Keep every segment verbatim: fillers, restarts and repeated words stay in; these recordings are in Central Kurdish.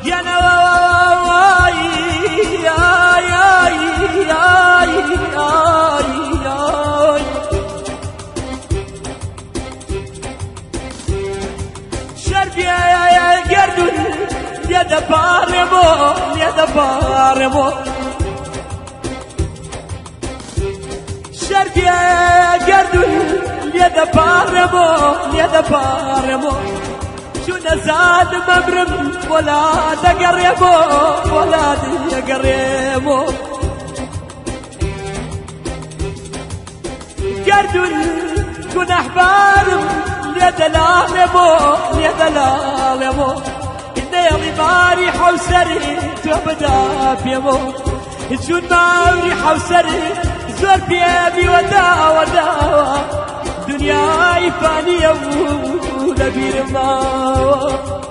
نواي آي آي آي آي آي شربي يا قردون يا دبارمو يا دبارمو شربي يا قردون يا دبارمو يا دبارمو شو نزاد مبرم ولا تقربو ولا تقربو قردون كن احبارم يا دلالمو يا دلالمو إني ماري حوسري تبدا بيمو شو ماري حوسري زور بيبي ودا ودا دنياي فانية ولبير ما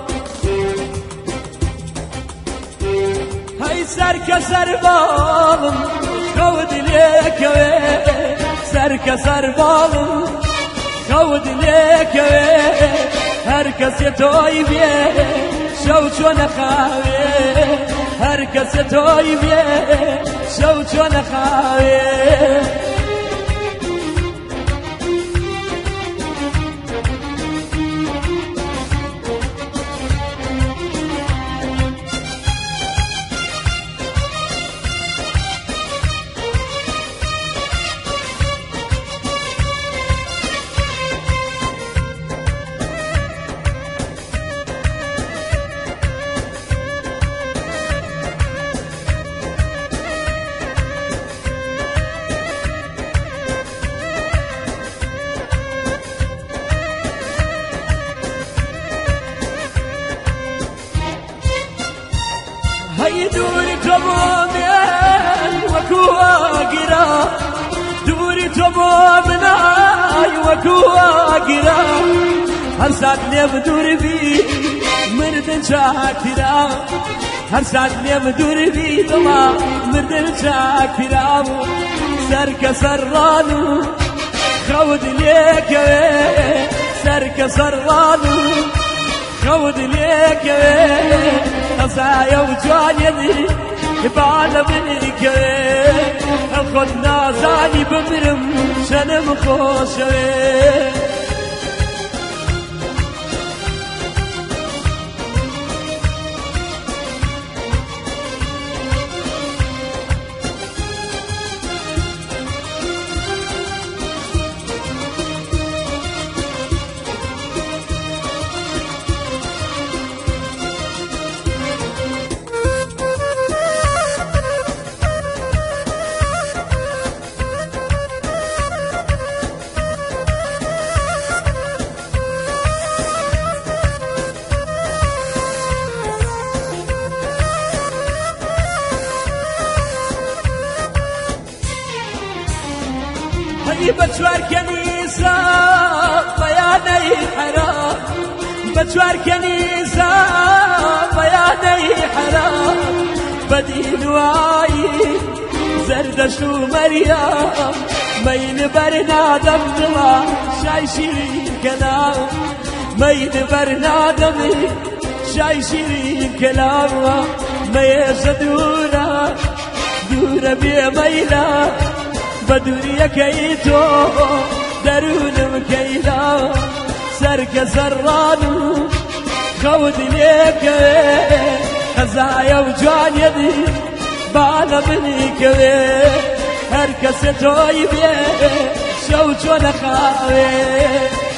هاي سرك سربالم خود ليك سرك سربالم خود ليك هركس يتوي بيه شو نخاوي هركس يتوي بيه شو نخاوي هاي دوري تمامين وكوا قرا دوري تمامين وكوا قرا هرسات لي بدور بي مردن شاكرا هرسات لي بدور بي دما مردن شاكرا سرك سرانو خود ليك سرك سرانو خود ليك خزايا وجانيني بعالمك خد نازاني بمرم شنم خوشوي بجوار كنيسة بياني حرام بجوار كنيسة بياني حرام بدين واي زردش ومريم مين برنادم دما شايشي كلام مين برنادم شايشي كلام ميز دورة دورة بميلا بدوري كيتو درون مكيلا سرك سرانو خود ليك خزايا وجان يدي بالا منك هركس توي بيه شو شو نخاوي